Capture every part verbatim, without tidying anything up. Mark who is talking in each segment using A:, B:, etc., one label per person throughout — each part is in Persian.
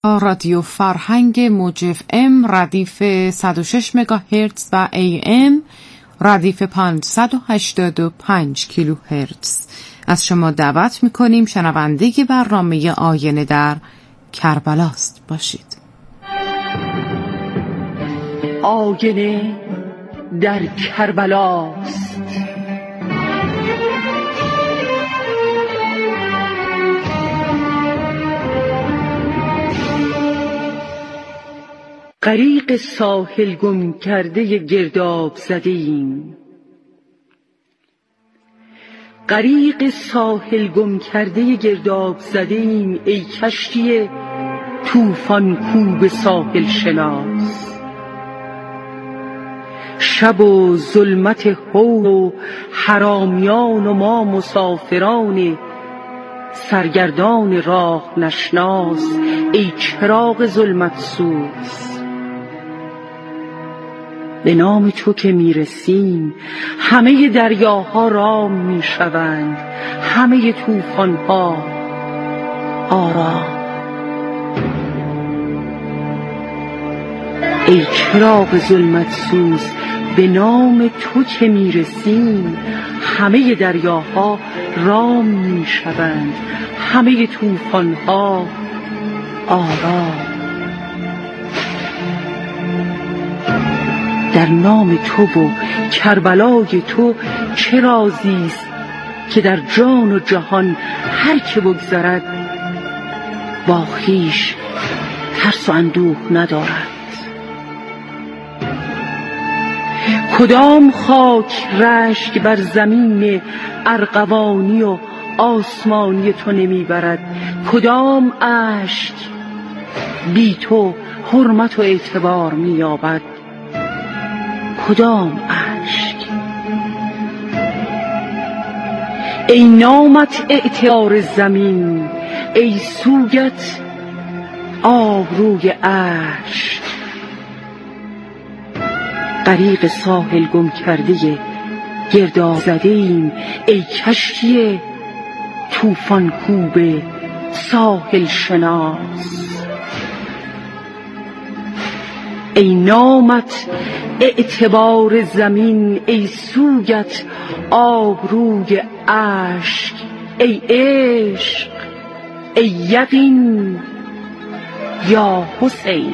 A: رادیو فرهنگ موج اف ام ردیف صد و شش مگاهرتز و ای ام ردیف پانصد و هشتاد و پنج کیلوهرتز از شما دعوت میکنیم شنونده برنامه آینه در کربلاست باشید.
B: آینه در کربلاست، غریق ساحل گم کرده گرداب زدیم، غریق ساحل گم کرده گرداب زدیم، ای کشتی طوفان کوب ساحل شناس. شب و ظلمت هول و حرامیان و ما مسافران سرگردان راه نشناس، ای چراغ ظلمت سوز. به نام تو که میرسیم همه دریاها رام میشوند، همه طوفانها آرام. ای چراغ ظلمت سوز، به نام تو که میرسیم همه دریاها رام میشوند، همه طوفانها آرام. در نام تو و کربلای تو چه رازیست که در جان و جهان هر که بگذرد با خویش ترس و اندوه ندارد. کدام خاک رشک بر زمین ارغوانی و آسمانی تو نمیبرد، کدام اشک بی تو حرمت و اعتبار مییابد، کدام اشک. ای نامت اعتبار زمین، ای سوگت آبروی اشک. غریق ساحل گم کرده گرداب زدیم، ای کشتی طوفان کوب ساحل شناس. ای نامت اعتبار زمین، ای سوگت آبروی اشک. ای عشق، ای یقین یا حسین.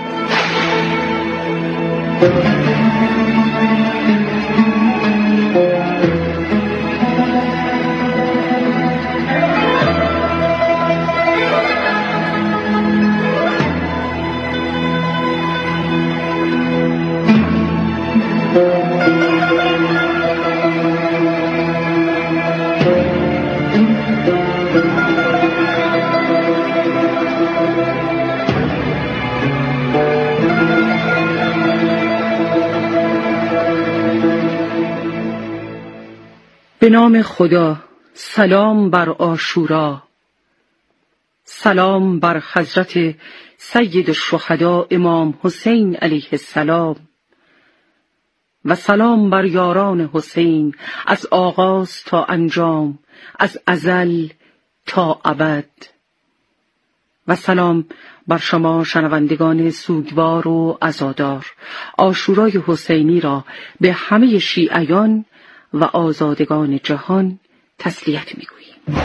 B: به نام خدا. سلام بر عاشورا، سلام بر حضرت سید الشهدا امام حسین علیه السلام و سلام بر یاران حسین از آغاز تا انجام، از ازل تا ابد. و سلام بر شما شنوندگان سوگوار و عزادار. عاشورای حسینی را به همه شیعیان و آزادگان جهان تسلیت میگوییم.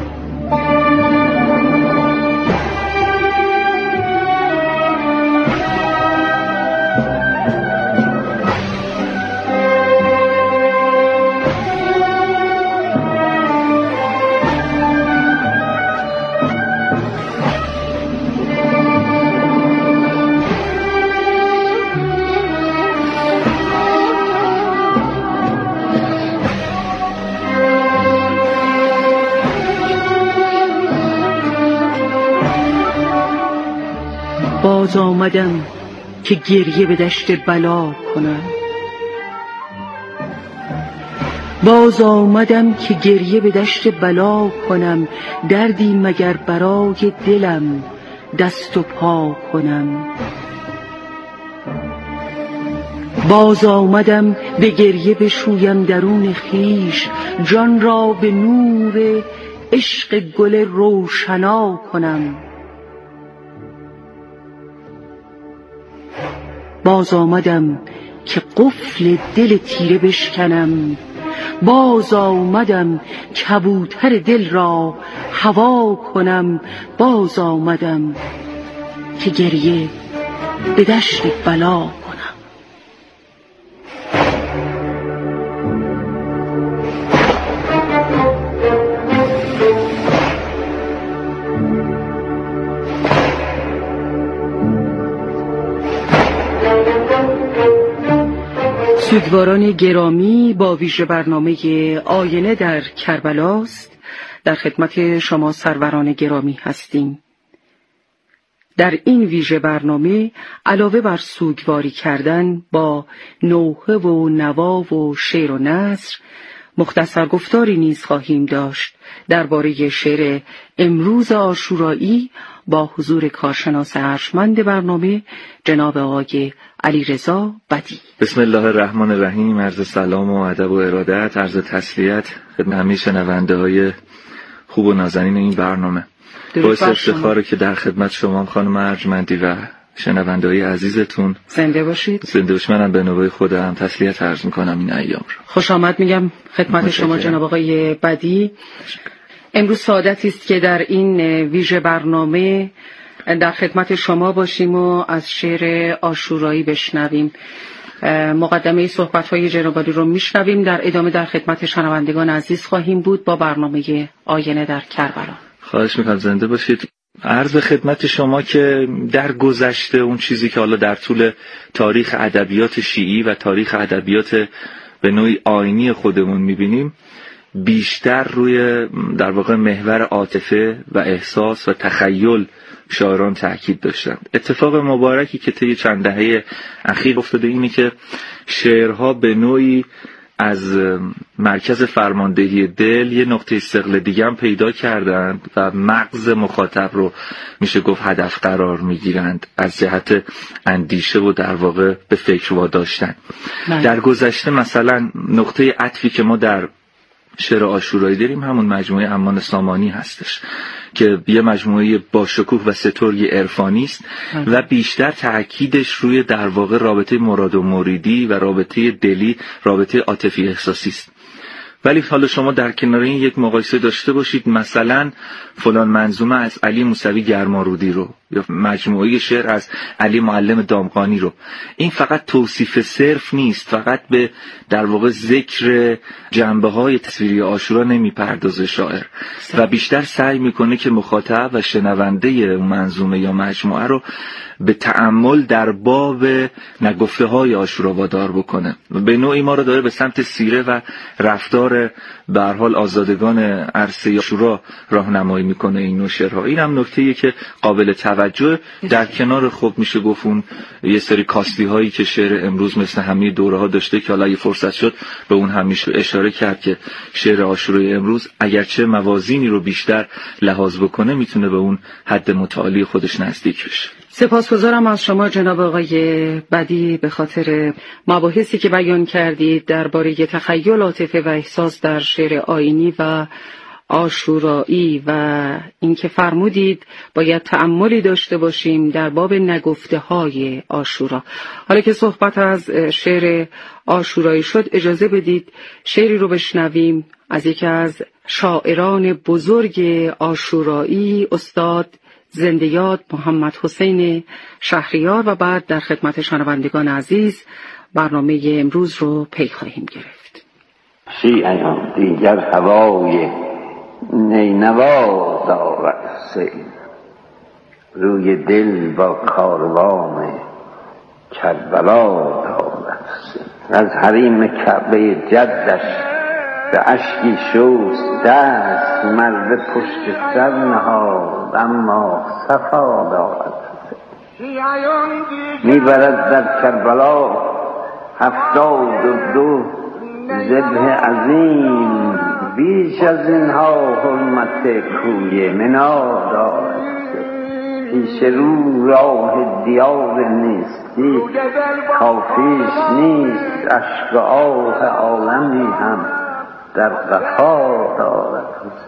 B: باز آمدم که گریه به دشت بلا کنم، باز آمدم که گریه به دشت بلا کنم، دردی مگر برای دلم دست و پا کنم. باز آمدم به گریه بشویم درون خویش، جان را به نور عشق گل روشنا کنم. باز آمدم که قفل دل تیره بشکنم، باز آمدم کبوتر دل را هوا کنم، باز آمدم که گریه به دشت بلا کنم. سوگواران گرامی، با ویژه برنامه آینه در کربلاست در خدمت شما سروران گرامی هستیم. در این ویژه برنامه علاوه بر سوگواری کردن با نوحه و نوا و شعر و نثر، مختصر گفتاری نیز خواهیم داشت درباره شعر امروز عاشورایی با حضور کارشناس ارجمند برنامه جناب آقای علیرضا بدی.
C: بسم الله الرحمن الرحیم. عرض سلام و ادب و ارادت، عرض تسلیت خدمت همه شنونده های خوب و نازنین این برنامه. باعث افتخاره که در خدمت شما خانم ارجمندی و شنونده های عزیزتون
B: زنده باشید.
C: زنده باشید. منم به نوبه خودم تسلیت عرض میکنم این ایام رو.
B: خوش آمد میگم خدمت شما جناب آقای بدی. امروز سعادتی است که در این ویژه برنامه در خدمت شما باشیم و از شعر عاشورایی بشنویم. مقدمه صحبت‌های جناب عالی رو میشنویم، در ادامه در خدمت شنوندگان عزیز خواهیم بود با برنامه آینه در کربلا.
C: خواهش میکنم زنده باشید. عرض خدمت شما که در گذشته اون چیزی که حالا در طول تاریخ ادبیات شیعی و تاریخ ادبیات به نوعی آینی خودمون میبینیم، بیشتر روی در واقع محور عاطفه و احساس و تخیل شاعران تاکید داشتند. اتفاق مبارکی که طی چند دهه اخیر افتاده اینه که شعرها به نوعی از مرکز فرماندهی دل یه نقطه استقلال دیگه هم پیدا کردند و مغز مخاطب رو میشه گفت هدف قرار میگیرند از جهت اندیشه و در واقع به فکر واداشتن. در گذشته مثلا نقطه عطفی که ما در شعر عاشورایی داریم همون مجموعه امان سامانی هستش که یه مجموعه با شکوه و سترگ عرفانی است و بیشتر تأکیدش روی در واقع رابطه مراد و مریدی و رابطه دلی، رابطه عاطفی احساسی است. ولی حالا شما در کنار این یک مقایسه داشته باشید، مثلا فلان منظومه از علی موسوی گرمارودی رو یا مجموعه شعر از علی معلم دامغانی رو، این فقط توصیف صرف نیست، فقط به در واقع ذکر جنبه‌های تصویری عاشورا نمیپردازه شاعر و بیشتر سعی میکنه که مخاطب و شنونده اون منظومه یا مجموعه رو به تأمل در باب نگفته های عاشورا وادار بکنه. به نوعی ما رو داره به سمت سیره و رفتار به هر حال آزادگان عرصه عاشورا راهنمایی میکنه این نوع شعرها. این هم نکته‌ایه که قابل توجه، در کنار خوب میشه گفت اون یه سری کاستی هایی که شعر امروز مثل همه دوره ها داشته که حالا اگه فرصت شد به اون هم میشه اشاره کرد که شعر عاشورای امروز اگرچه موازینی رو بیشتر لحاظ بکنه میتونه به اون حد متعالی خودش نزدیک بشه.
B: سپاسگزارم از شما جناب آقای بدی به خاطر مباحثی که بیان کردید درباره تخیل، عاطفه و احساس در شعر آیینی و عاشورایی و اینکه فرمودید باید تأملی داشته باشیم در باب نگفته های عاشورا. حالا که صحبت از شعر عاشورایی شد، اجازه بدید شعری رو بشنویم از یکی از شاعران بزرگ عاشورایی، استاد زنده یاد محمد حسین شهریار، و بعد در خدمت شنوندگان عزیز برنامه امروز رو پی خواهیم گرفت.
D: شیعیان دیگر هوای نینوا دارد سیل، روی دل با کاروان کربلا دارد سیل. از حریم کعبه جدش به اشکی شست دست، مرد پشت سر نهاد اما صفا دارد میبرد در کربلا هفتاد و دو ذبح عظیم، بیش از اینها حرمت کوی منا دارد. پیش رو راه دیار نیستی کافیش نیست، اشک آه عالمی هم در قفا دارد.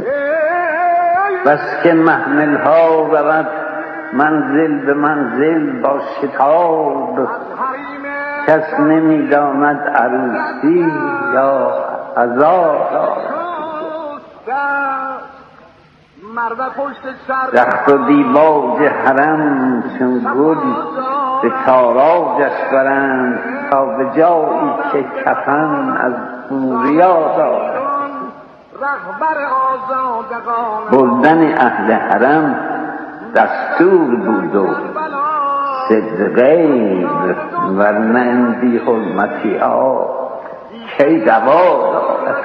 D: بس که محمل ها برد منزل به منزل با شتاب، کس نمیداند عروسی یا عزا. رخت و دیباج حرم چون گل به تاراجش برند تا به جایی که کفن از بوریا دارد. بردن اهل حرم دستور بود و صدق غیر، ورنه این بی حرمتی ها کی دوا دارد.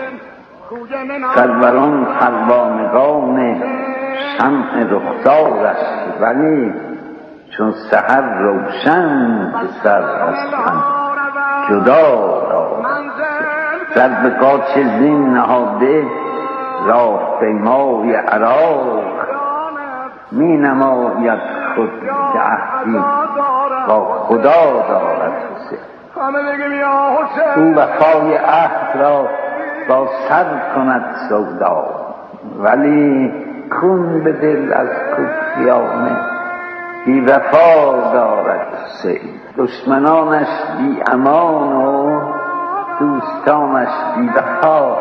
D: سروران خلبانگان شمع رخدار است، ولی چون سحر روشن سر از هم جدا دارد. سر به قاچ زین نهاده راه پیمای عراق، می نماید خود که عهدی با خدا دارد. او وفای عهد را با سر کند سودا، ولی خون به دل از کوفیانه بی وفا دارد. دشمنانش بی امان و دوستانش بی وفا.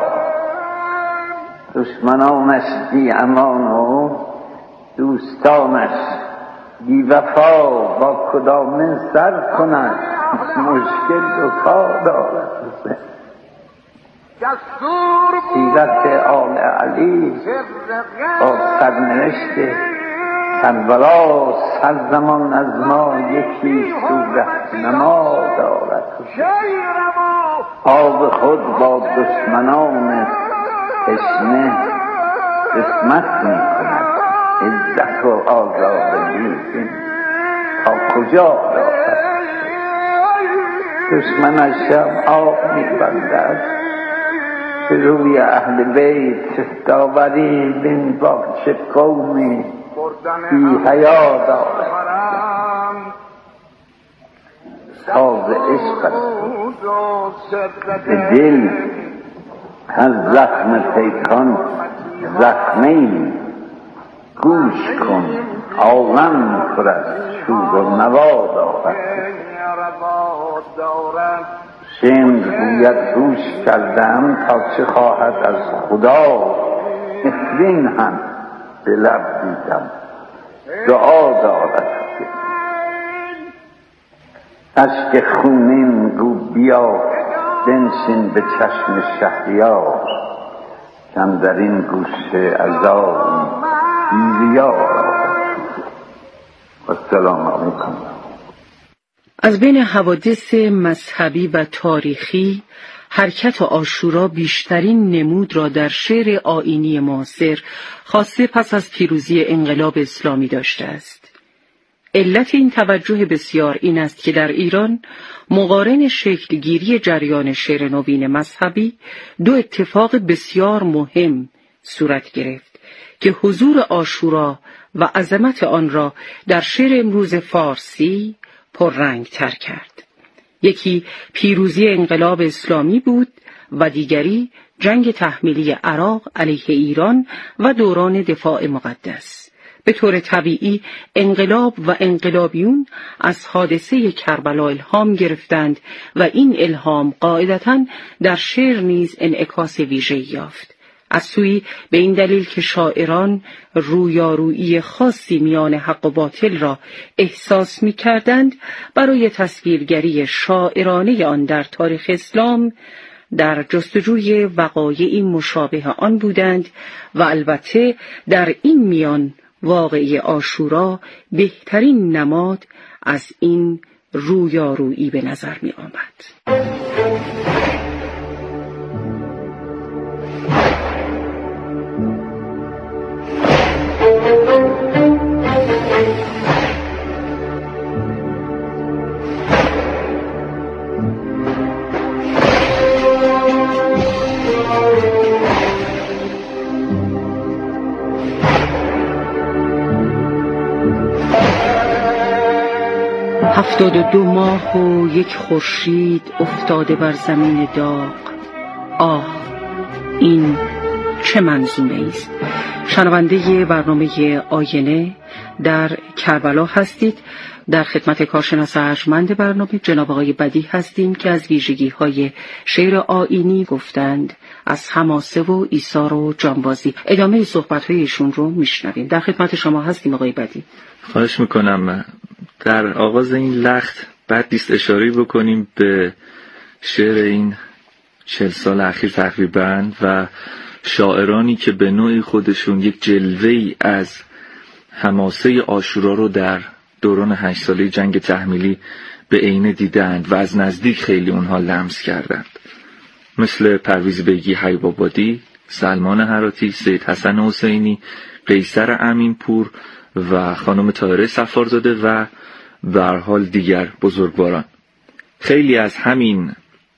D: دشمنانش بی امان و دوستانش بی وفا، با کدام سر کند مشکل و کار دارد. سیرت آل علی با سرنوشت کربلا، هر زمان از ما یکی صورت نما دارد. آب خود با دشمنان تشنه قسمت می کند. عزت و آزادگی تا کجا دارد. دشمنش هم آب می بندد به روی اهل بیت، داوری بین با چه قومی بی حیا دارد. ساز عشق است به دل هر زخم پیکان زخمی. گوش کن عالم پر از شور و نوا دارد. شمر گوید گوش کردم تا چه خواهد از خدا. افرین هم به لب دیدم دعا دارد. اشک خونین گو بیا بنشین به چشم شهریار، کم در این گوشه عذابی بیریا دارد. السلام علیکم.
B: از بین حوادث مذهبی و تاریخی، حرکت عاشورا بیشترین نمود را در شعر آیینی معاصر خاصه پس از پیروزی انقلاب اسلامی داشته است. علت این توجه بسیار این است که در ایران مقارن شکلگیری جریان شعر نوین مذهبی دو اتفاق بسیار مهم صورت گرفت که حضور عاشورا و عظمت آن را در شعر امروز فارسی پررنگ تر کرد. یکی پیروزی انقلاب اسلامی بود و دیگری جنگ تحمیلی عراق علیه ایران و دوران دفاع مقدس. به طور طبیعی انقلاب و انقلابیون از حادثه کربلا الهام گرفتند و این الهام قاعدتاً در شعر نیز انعکاس ویژه‌ای یافت. از سوی به این دلیل که شاعران رویارویی خاصی میان حق و باطل را احساس می کردند، برای تصویرگری شاعرانه آن در تاریخ اسلام در جستجوی وقایعی مشابه آن بودند و البته در این میان واقعه عاشورا بهترین نماد از این رویارویی به نظر می آمد. هفتاد و دو ماه و یک خورشید افتاده بر زمین داغ. آه، این چه منظومه است. شنونده برنامه آینه در کربلا هستید. در خدمت کارشناس ارجمند برنامه جناب آقای بدیع هستیم که از ویژگی‌های شعر آیینی گفتند، از حماسه و ایثار و جانبازی. ادامه صحبت‌های ایشون رو میشنویم. در خدمت شما هستیم آقای بدیع.
C: خواهش میکنم. در آغاز این لخت بد نیست اشاره بکنیم به شعر این چهل سال اخیر تقریباً و شاعرانی که به نوعی خودشون یک جلوه‌ای از حماسه عاشورا رو در دوران هشت ساله جنگ تحمیلی به عینه دیدند و از نزدیک خیلی اونها لمس کردند، مثل پرویز بیگی حیب‌آبادی، سلمان هراتی، سید حسن حسینی، قیصر امینپور و خانم طاهره صفارزاده و به هر حال دیگر بزرگواران. خیلی از همین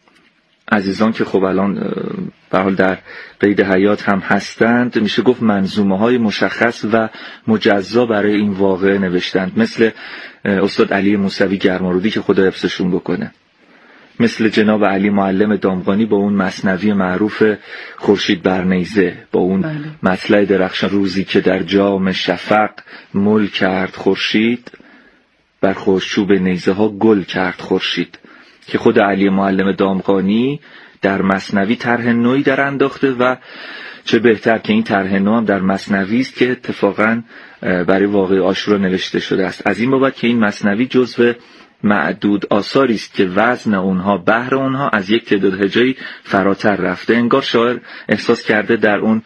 C: عزیزان که خب الان به هر حال در قید حیات هم هستند، میشه گفت منظومه های مشخص و مجزا برای این واقعه نوشتند، مثل استاد علی موسوی گرمارودی که خدا حفظشون بکنه، مثل جناب علی معلم دامغانی با اون مثنوی معروف خورشید بر نیزه، با اون بله. مطلع درخشان روزی که در جام شفق مل کرد خورشید، بر خورشوب نیزه ها گل کرد خورشید، که خود علی معلم دامغانی در مثنوی طرح نوعی در انداخته و چه بهتر که این طرح نو هم در مثنوی است که اتفاقا برای واقعه عاشورا نوشته شده است. از این بابت که این مثنوی جزو معدود آثاری است که وزن اونها، بحر اونها از یک تعداد هجایی فراتر رفته. انگار شاعر احساس کرده در اون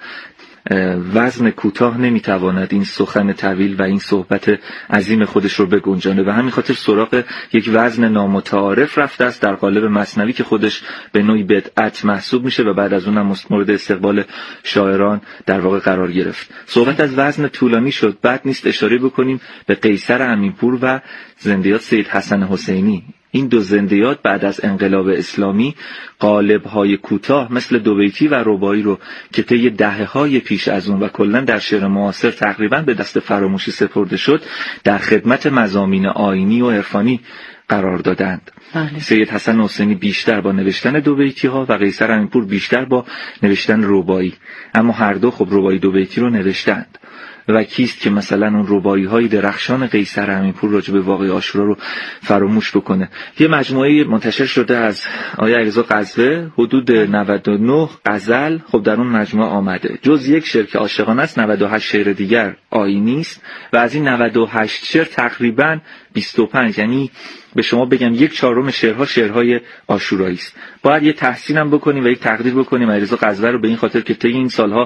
C: وزن کوتاه نمیتواند این سخن طویل و این صحبت عظیم خودش رو بگنجانه و همین خاطر سراغ یک وزن نامتعارف رفته است در قالب مثنوی که خودش به نوعی بدعت محسوب میشه و بعد از اونم مورد استقبال شاعران در واقع قرار گرفت. صحبت از وزن طولانی شد، بعد نیست اشاره بکنیم به قیصر امینپور و زندیات سید حسن حسینی. این دو زندیات بعد از انقلاب اسلامی قالب‌های کوتاه مثل دوبیتی و رباعی رو که طی دهه‌های پیش از اون و کلاً در شعر معاصر تقریباً به دست فراموشی سپرده شد، در خدمت مضامین آیینی و عرفانی قرار دادند. بله. سید حسن حسینی بیشتر با نوشتن دوبیتی‌ها و قیصر امینپور بیشتر با نوشتن رباعی، اما هر دو خب رباعی دوبیتی رو نوشتند. و کیست که مثلا اون رباعی های درخشان قیصر امینپور راجع به واقعه عاشورا رو فراموش بکنه. یه مجموعه منتشر شده از آقای علیرضا قزوه، حدود نود و نه غزل خب در اون مجموعه آمده. جز یک شعر که عاشقانه است، نود و هشت شعر دیگر آیینی است و از این نود و هشت شعر تقریباً بیست و پنج، یعنی به شما بگم یک چهارم شعرها شعرهای عاشورایی است. باید یه تحسینم بکنیم و یک تقدیر بکنیم علیرضا قزوه رو به این خاطر که طی این سالها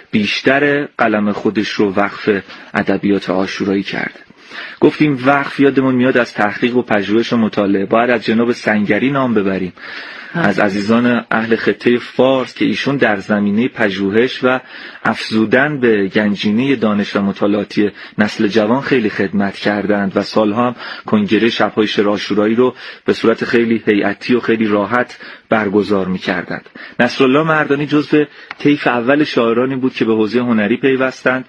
C: بیشتر قلم خودش رو وقف ادبیات عاشورایی کرده. گفتیم وقف یادمون میاد از تحقیق و پژوهش و مطالعه. باید از جناب سنگری نام ببریم، از عزیزان اهل خطه فارس که ایشون در زمینه پژوهش و افزودن به گنجینه دانش و مطالعاتی نسل جوان خیلی خدمت کردند و سالها هم کنگره شب‌های شعر عاشورایی رو به صورت خیلی هیئتی و خیلی راحت برگزار می‌کردند. نصرالله مردانی جزو طیف اول شاعرانی بود که به حوزه هنری پیوستند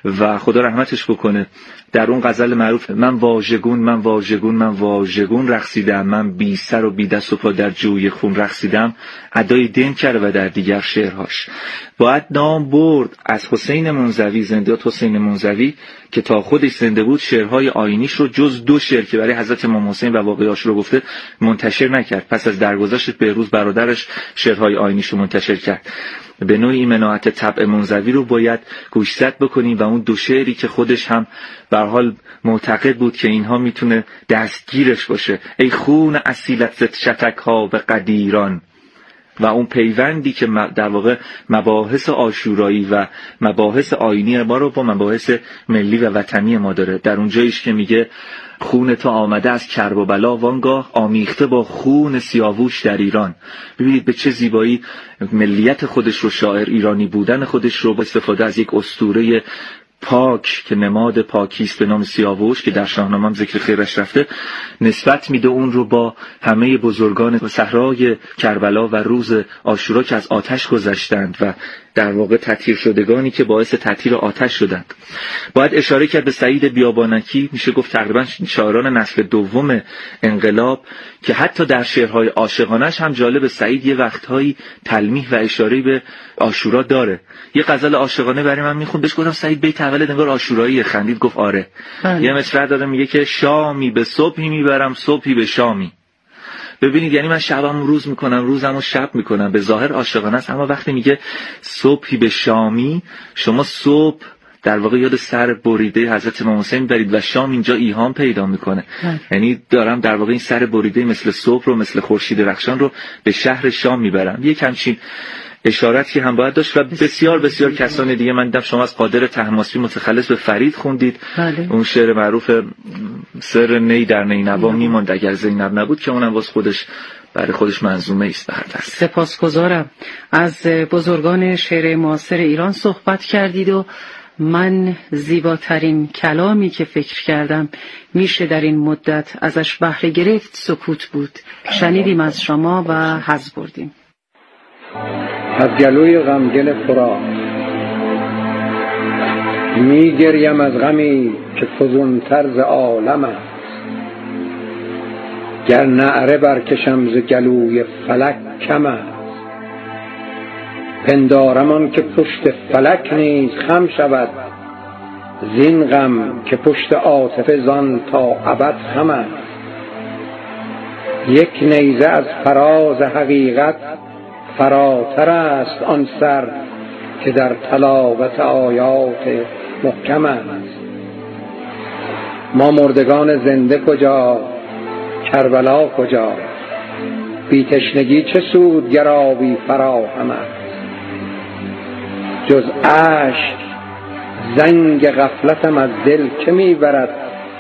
C: و خدا رحمتش بکنه. در اون غزل معروف من واژگون من واژگون من واژگون رقصیدم، من بی سر و بی دست و پا در جوی خون رقصیدم، ادای دین کرده و در دیگر شعرهاش. باید نام برد از حسین منزوی، زندیات حسین منزوی که تا خودش زنده بود شعرهای آیینیش رو جز دو شعر که برای حضرت امام حسین و واقعه عاشورا گفته منتشر نکرد. پس از درگذشت بهروز برادرش شعرهای آیینیش رو منتشر کرد. به نوعی مناعت طبع منزوی رو باید گوشزد بکنیم و اون دو شعری که خودش هم به هر حال معتقد بود که اینها میتونه دستگیرش باشه، ای خون اصیلت زد شتک ها به قدیران، و اون پیوندی که در واقع مباحث عاشورایی و مباحث آیینی ما رو با مباحث ملی و وطنی ما داره. در اون جایش که میگه خون تو آمده از کرب و بلا وانگاه، آمیخته با خون سیاووش در ایران. ببینید به چه زیبایی ملیت خودش رو، شاعر ایرانی بودن خودش رو با استفاده از یک اسطوره پاک که نماد پاکیست به نام سیاوش که در شاهنامه هم ذکر خیرش رفته، نسبت میده اون رو با همه بزرگان صحرای کربلا و روز عاشورا که از آتش گذشتند و در واقع تطهیر شدگانی که باعث تطهیر آتش شدند. باید اشاره کرد به سعید بیابانکی، میشه گفت تقریبا شاعران نسل دوم انقلاب که حتی در شعرهای عاشقانش هم جالب، سعید یه وقتهایی تلمیح و اشاره به عاشورا داره. یه غزل عاشقانه برای من میخوند، بهش گفتم سعید بیت تولد انگار عاشورایی، خندید گفت آره. بله. یه مصرع داره میگه که شامی به صبحی میبرم صبحی به شامی. ببینید یعنی من شبم روز میکنم روزمو شب میکنم، به ظاهر عاشقانه است، اما وقتی میگه صبحی به شامی، شما صبح در واقع یاد سر بریده حضرت امام حسین برید و شام اینجا ایهام پیدا میکنه. یعنی دارم در واقع این سر بریده مثل صبح رو، مثل خورشید رخشان رو به شهر شام میبرم. یک همچین اشارتی هم باید داشت و بسیار بسیار کسان دیگه. من دیدم شما از قادر طهماسبی متخلص به فرید خوندید. بله. اون شعر معروف سر نی در نینوا میماند اگر زینب نبود که اونم واسه خودش برای خودش منظومه است به هر دست.
B: سپاسگزارم. از بزرگان شعر معاصر ایران صحبت کردید و من زیباترین کلامی که فکر کردم میشه در این مدت ازش بهره گرفت سکوت بود. شنیدیم از شما و حظ بردیم.
E: از گلوی غمگن فرا می گریم از غمی که فزون طرز عالم است. گر نعره برکشم ز گلوی فلک کم است. پندارم آن که پشت فلک نیز خم شود، زین غم که پشت عاطفه زان تا ابد خم است. یک نیزه از فراز حقیقت فراتر است آن سر که در تلاوت آیات محکم است. ما مردگان زنده کجا، کربلا کجا، بی تشنگی چه سود گر آبی فراهم است. جز اشک زنگ غفلتم از دل که میبرد،